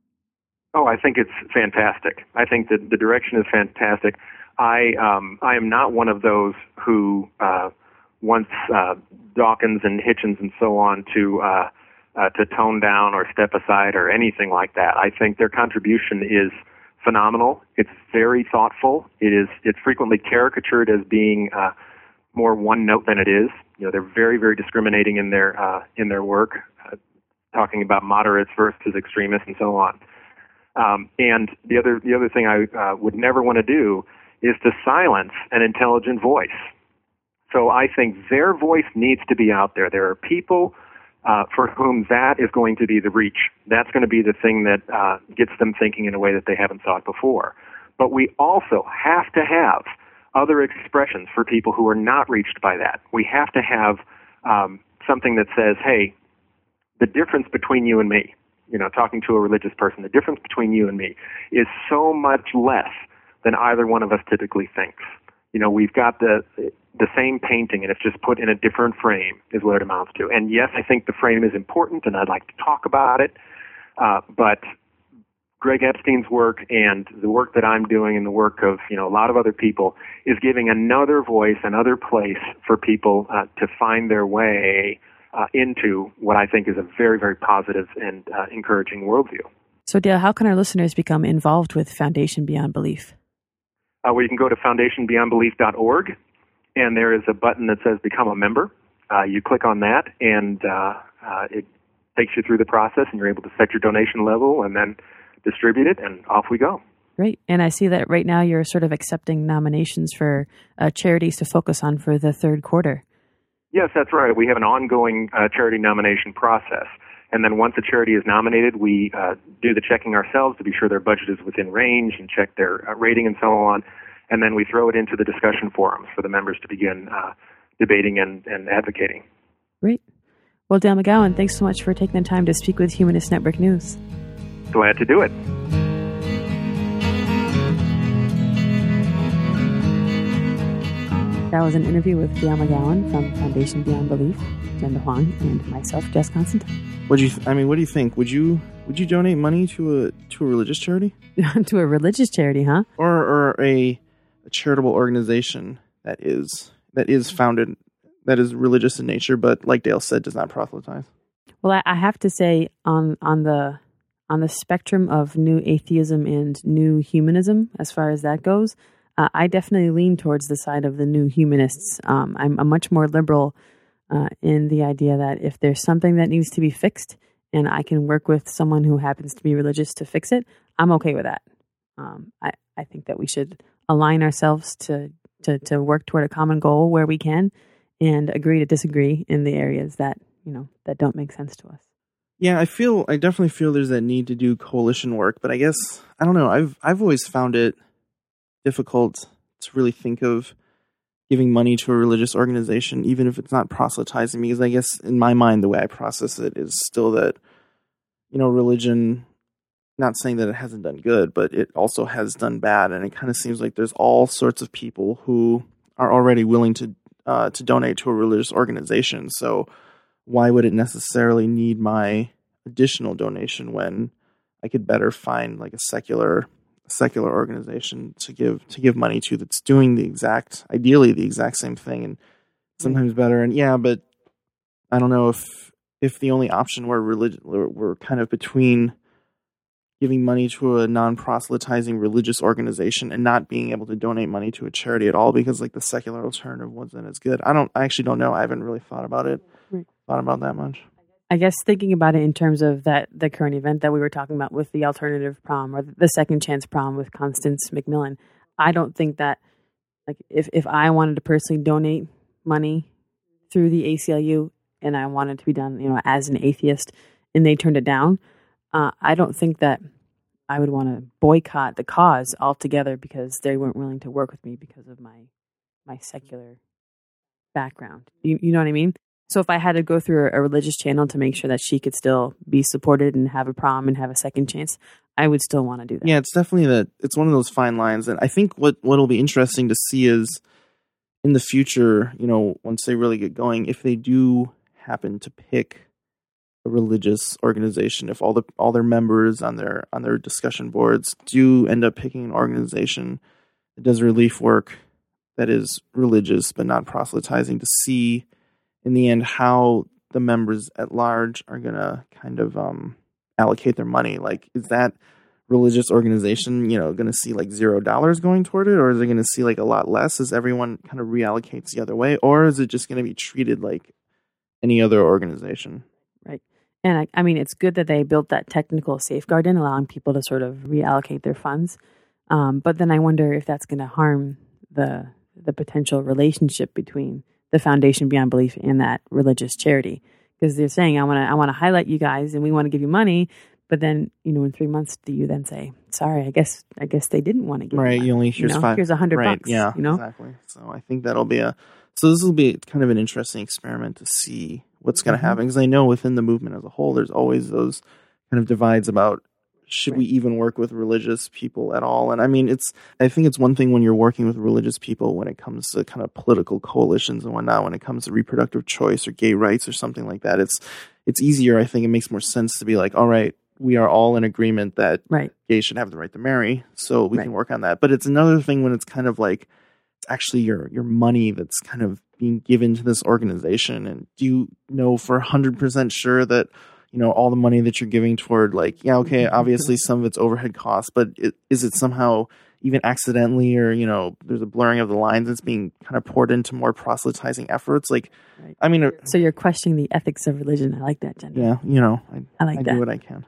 Oh, I think it's fantastic. I think that the direction is fantastic. I um, I am not one of those who uh, wants uh, Dawkins and Hitchens and so on to uh, uh, to tone down or step aside or anything like that. I think their contribution is phenomenal. It's very thoughtful. It is it's frequently caricatured as being uh, more one note than it is. You know, they're very very discriminating in their uh, in their work, uh, talking about moderates versus extremists and so on. Um, and the other the other thing I uh, would never want to do is to silence an intelligent voice. So I think their voice needs to be out there. There are people uh, for whom that is going to be the reach. That's going to be the thing that uh, gets them thinking in a way that they haven't thought before. But we also have to have other expressions for people who are not reached by that. We have to have um, something that says, hey, the difference between you and me, you know, talking to a religious person, the difference between you and me is so much less than either one of us typically thinks. You know, we've got the the same painting, and it's just put in a different frame is what it amounts to. And yes, I think the frame is important, and I'd like to talk about it. Uh, but Greg Epstein's work and the work that I'm doing and the work of, you know, a lot of other people is giving another voice, another place for people uh, to find their way uh, into what I think is a very, very positive and uh, encouraging worldview. So, Dale, how can our listeners become involved with Foundation Beyond Belief? Uh, well, you can go to foundation beyond belief dot org, and there is a button that says Become a Member. Uh, you click on that, and uh, uh, it takes you through the process, and you're able to set your donation level and then distribute it, and off we go. Great. And I see that right now you're sort of accepting nominations for uh, charities to focus on for the third quarter. Yes, that's right. We have an ongoing uh, charity nomination process. And then once a charity is nominated, we uh, do the checking ourselves to be sure their budget is within range and check their uh, rating and so on. And then we throw it into the discussion forums for the members to begin uh, debating and, and advocating. Great. Well, Dale McGowan, thanks so much for taking the time to speak with Humanist Network News. Glad to do it. That was an interview with Dale McGowan from Foundation Beyond Belief, Jenda Huang, and myself, Jess Constantine. What do you? Th- I mean, what do you think? Would you would you donate money to a to a religious charity? To a religious charity, huh? Or or a, a charitable organization that is that is founded that is religious in nature, but like Dale said, does not proselytize. Well, I, I have to say, on on the on the spectrum of new atheism and new humanism, as far as that goes, uh, I definitely lean towards the side of the new humanists. Um, I'm a much more liberal uh, in the idea that if there's something that needs to be fixed, and I can work with someone who happens to be religious to fix it, I'm okay with that. Um, I, I think that we should align ourselves to, to, to work toward a common goal where we can, and agree to disagree in the areas that, you know, that don't make sense to us. Yeah, I feel I definitely feel there's that need to do coalition work, but I guess I don't know. I've I've always found it difficult to really think of giving money to a religious organization, even if it's not proselytizing, because I guess in my mind, the way I process it is still that, you know, religion, not saying that it hasn't done good, but it also has done bad. And it kind of seems like there's all sorts of people who are already willing to, uh, to donate to a religious organization. So why would it necessarily need my, additional donation when I could better find like a secular secular organization to give to give money to that's doing the exact, ideally the exact same thing, and sometimes better. And yeah, but I don't know if if the only option were religion, we're kind of between giving money to a non-proselytizing religious organization and not being able to donate money to a charity at all because like the secular alternative wasn't as good. I don't, I actually don't know. I haven't really thought about it, right. thought about that much. I guess thinking about it in terms of that, the current event that we were talking about with the alternative prom or the second chance prom with Constance McMillan, I don't think that like if, if I wanted to personally donate money through the A C L U and I wanted to be done, you know, as an atheist and they turned it down, Uh, I don't think that I would want to boycott the cause altogether because they weren't willing to work with me because of my my secular background. You, you know what I mean? So if I had to go through a, a religious channel to make sure that she could still be supported and have a prom and have a second chance, I would still want to do that. Yeah, it's definitely that. It's one of those fine lines. And I think what what'll be interesting to see is in the future, you know, once they really get going, if they do happen to pick a religious organization, if all the all their members on their on their discussion boards do end up picking an organization that does relief work that is religious but not proselytizing, to see in the end how the members at large are gonna kind of um, allocate their money. Like, is that religious organization, you know, gonna see like zero dollars going toward it, or is it gonna see like a lot less as everyone kind of reallocates the other way, or is it just gonna be treated like any other organization? Right. And I, I mean, it's good that they built that technical safeguard in, allowing people to sort of reallocate their funds. Um, but then I wonder if that's going to harm the the potential relationship between the Foundation Beyond Belief and that religious charity, because they're saying, "I want to, I want to highlight you guys, and we want to give you money." But then, you know, in three months, do you then say, "Sorry, I guess, I guess they didn't want to give right, you money. You only here's you know? five, here's a hundred right, bucks." Yeah, you know? Exactly. So I think that'll be a so this will be kind of an interesting experiment to see what's going to happen, because I know within the movement as a whole, there's always those kind of divides about should right. we even work with religious people at all? And I mean, it's I think it's one thing when you're working with religious people when it comes to kind of political coalitions and whatnot. When it comes to reproductive choice or gay rights or something like that, it's it's easier. I think it makes more sense to be like, all right, we are all in agreement that right. gays should have the right to marry, so we right. can work on that. But it's another thing when it's kind of like it's actually your your money that's kind of being given to this organization, and do you know for one hundred percent sure that, you know, all the money that you're giving toward, like, yeah, okay, obviously some of it's overhead costs, but it, is it somehow even accidentally, or, you know, there's a blurring of the lines that's being kind of poured into more proselytizing efforts? Like, right. I mean, so you're questioning the ethics of religion. I like that, Jen. Yeah, you know, I, I like I that. do what I can.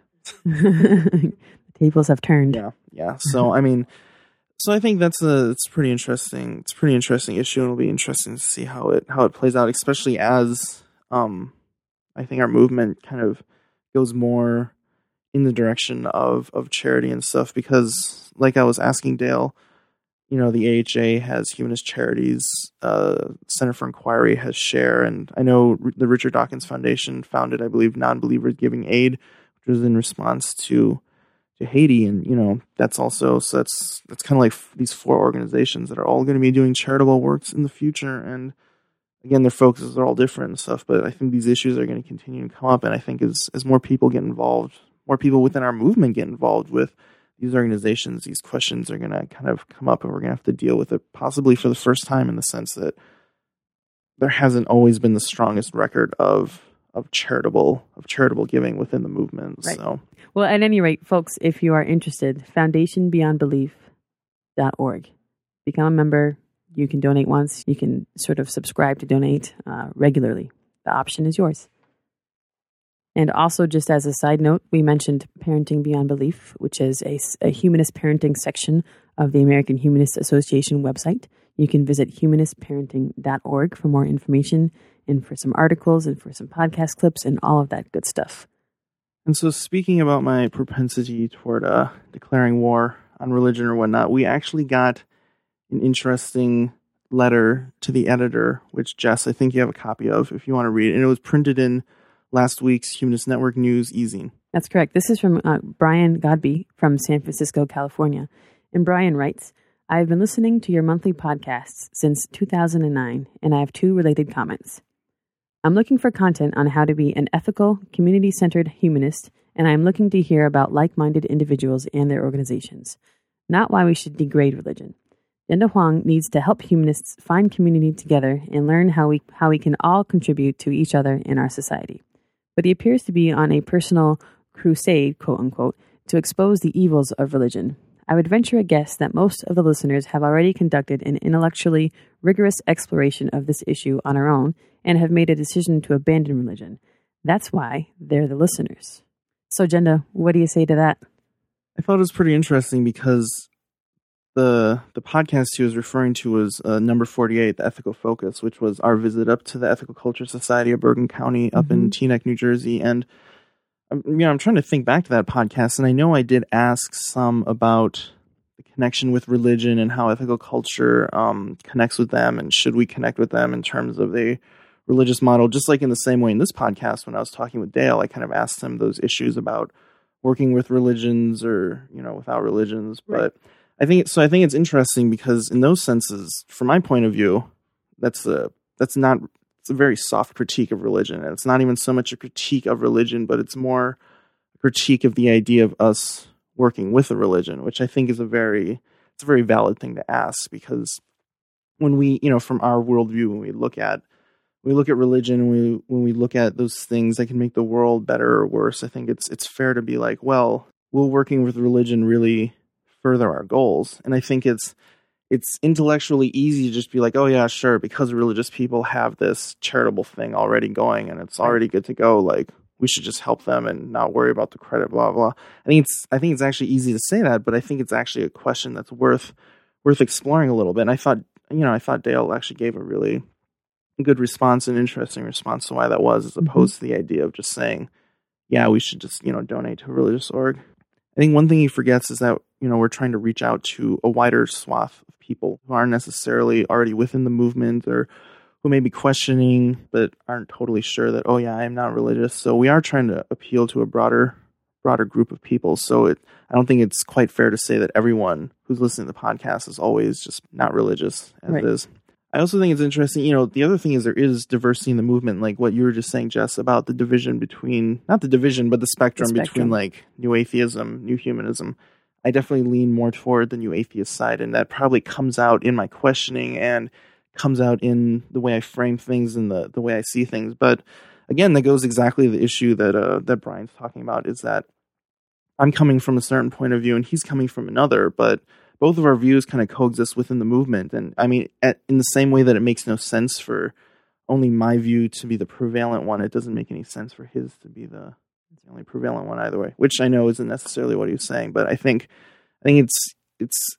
The tables have turned. Yeah, yeah. So I mean. So I think that's a it's pretty interesting. It's a pretty interesting issue, and it'll be interesting to see how it how it plays out, especially as um, I think our movement kind of goes more in the direction of, of charity and stuff. Because, like I was asking Dale, you know, the A H A has Humanist Charities, uh, Center for Inquiry has SHARE, and I know the Richard Dawkins Foundation founded, I believe, Non-Believers Giving Aid, which was in response to. to Haiti, and you know that's also so that's that's kind of like f- these four organizations that are all going to be doing charitable works in the future. And again, their focuses are all different and stuff, but I think these issues are going to continue to come up. And I think as as more people get involved, more people within our movement get involved with these organizations, these questions are going to kind of come up, and we're going to have to deal with it possibly for the first time, in the sense that there hasn't always been the strongest record of of charitable of charitable giving within the movement. Right. So, well, at any rate, folks, if you are interested, foundation beyond belief dot org. Become a member. You can donate once. You can sort of subscribe to donate uh, regularly. The option is yours. And also, just as a side note, we mentioned Parenting Beyond Belief, which is a, a humanist parenting section of the American Humanist Association website. You can visit humanist parenting dot org for more information, and for some articles, and for some podcast clips, and all of that good stuff. And so, speaking about my propensity toward uh, declaring war on religion or whatnot, we actually got an interesting letter to the editor, which, Jess, I think you have a copy of if you want to read it. And it was printed in last week's Humanist Network News e-zine. That's correct. This is from uh, Brian Godby from San Francisco, California. And Brian writes, I have been listening to your monthly podcasts since two thousand nine, and I have two related comments. I'm looking for content on how to be an ethical, community-centered humanist, and I'm looking to hear about like-minded individuals and their organizations, not why we should degrade religion. Jenda Huang needs to help humanists find community together and learn how we how we can all contribute to each other in our society. But he appears to be on a personal crusade, quote-unquote, to expose the evils of religion. I would venture a guess that most of the listeners have already conducted an intellectually rigorous exploration of this issue on our own and have made a decision to abandon religion. That's why they're the listeners. So, Jenda, what do you say to that? I thought it was pretty interesting because the the podcast he was referring to was uh, number forty-eight, The Ethical Focus, which was our visit up to the Ethical Culture Society of Bergen County up mm-hmm. in Teaneck, New Jersey. And I'm, you know, I'm trying to think back to that podcast, and I know I did ask some about the connection with religion and how ethical culture um, connects with them, and should we connect with them in terms of the religious model, just like in the same way in this podcast when I was talking with Dale, I kind of asked him those issues about working with religions or, you know, without religions. But right. I think, so I think it's interesting because in those senses, from my point of view, that's a, that's not, it's a very soft critique of religion. And it's not even so much a critique of religion, but it's more a critique of the idea of us working with a religion, which I think is a very, it's a very valid thing to ask, because when we, you know, from our worldview, when we look at we look at religion, and we when we look at those things that can make the world better or worse, I think it's it's fair to be like, well, will working with religion really further our goals? And I think it's it's intellectually easy to just be like, oh yeah, sure, because religious people have this charitable thing already going and it's already good to go, like we should just help them and not worry about the credit, blah blah. I think it's I think it's actually easy to say that, but I think it's actually a question that's worth worth exploring a little bit. And I thought, you know, I thought Dale actually gave a really good response, an interesting response to why that was, as opposed mm-hmm. to the idea of just saying, yeah, we should just, you know, donate to a religious org. I think one thing he forgets is that, you know, we're trying to reach out to a wider swath of people who aren't necessarily already within the movement or who may be questioning but aren't totally sure that, oh yeah, I'm not religious. So we are trying to appeal to a broader broader group of people. So it, I don't think it's quite fair to say that everyone who's listening to the podcast is always just not religious as right. it is. I also think it's interesting, you know, the other thing is there is diversity in the movement, like what you were just saying, Jess, about the division between, not the division, but the spectrum, the spectrum. between like new atheism, new humanism. I definitely lean more toward the new atheist side, and that probably comes out in my questioning and comes out in the way I frame things and the, the way I see things. But again, that goes exactly to the issue that uh, that Brian's talking about, is that I'm coming from a certain point of view and he's coming from another, but both of our views kind of coexist within the movement. And I mean, at, in the same way that it makes no sense for only my view to be the prevalent one, it doesn't make any sense for his to be the, the only prevalent one either way, which I know isn't necessarily what he was saying. But I think, I think it's, it's,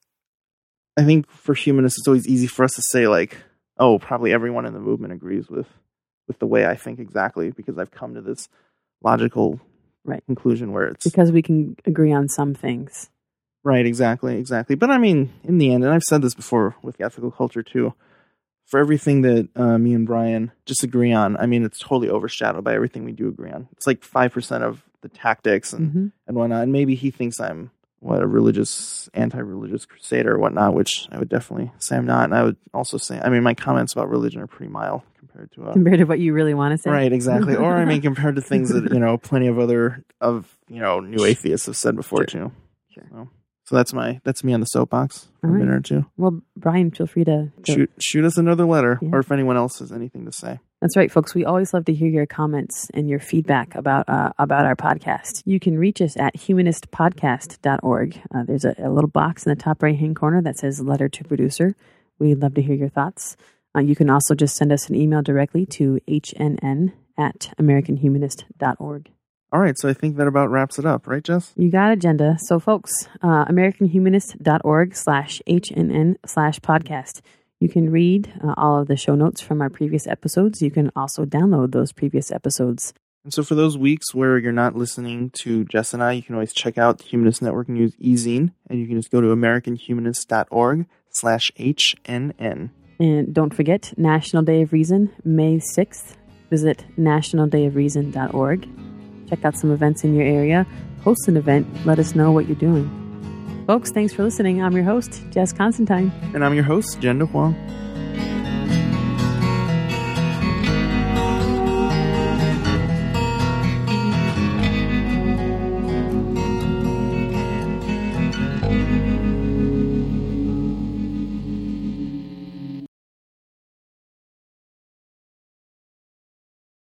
I think for humanists, it's always easy for us to say like, oh, probably everyone in the movement agrees with, with the way I think exactly, because I've come to this logical right. conclusion where it's because we can agree on some things. Right, exactly, exactly. But I mean, in the end, and I've said this before with ethical culture too, for everything that uh, me and Brian disagree on, I mean, it's totally overshadowed by everything we do agree on. It's like five percent of the tactics and, mm-hmm. and whatnot. And maybe he thinks I'm, what, a religious, anti-religious crusader or whatnot, which I would definitely say I'm not. And I would also say, I mean, my comments about religion are pretty mild compared to... Uh, compared to what you really want to say? Right, exactly. Or, I mean, compared to things that, you know, plenty of other, of, you know, new atheists have said before, sure. too. Sure. So. So that's my that's me on the soapbox for right. a minute or two. Well, Brian, feel free to, to shoot shoot us another letter, yeah. or if anyone else has anything to say. That's right, folks. We always love to hear your comments and your feedback about uh, about our podcast. You can reach us at humanist podcast dot org. Uh, there's a, a little box in the top right hand corner that says "Letter to Producer." We'd love to hear your thoughts. Uh, you can also just send us an email directly to h n n at american humanist dot org. All right, so I think that about wraps it up, right, Jess? You got it, Jenda. So, folks, uh, american humanist dot org slash H N N slash podcast. You can read uh, all of the show notes from our previous episodes. You can also download those previous episodes. And so for those weeks where you're not listening to Jess and I, you can always check out the Humanist Network News e-zine, and you can just go to american humanist dot org slash H N N. And don't forget, National Day of Reason, May sixth. Visit national day of reason dot org. Check out some events in your area. Host an event. Let us know what you're doing. Folks, thanks for listening. I'm your host, Jess Constantine. And I'm your host, Jenda Huang.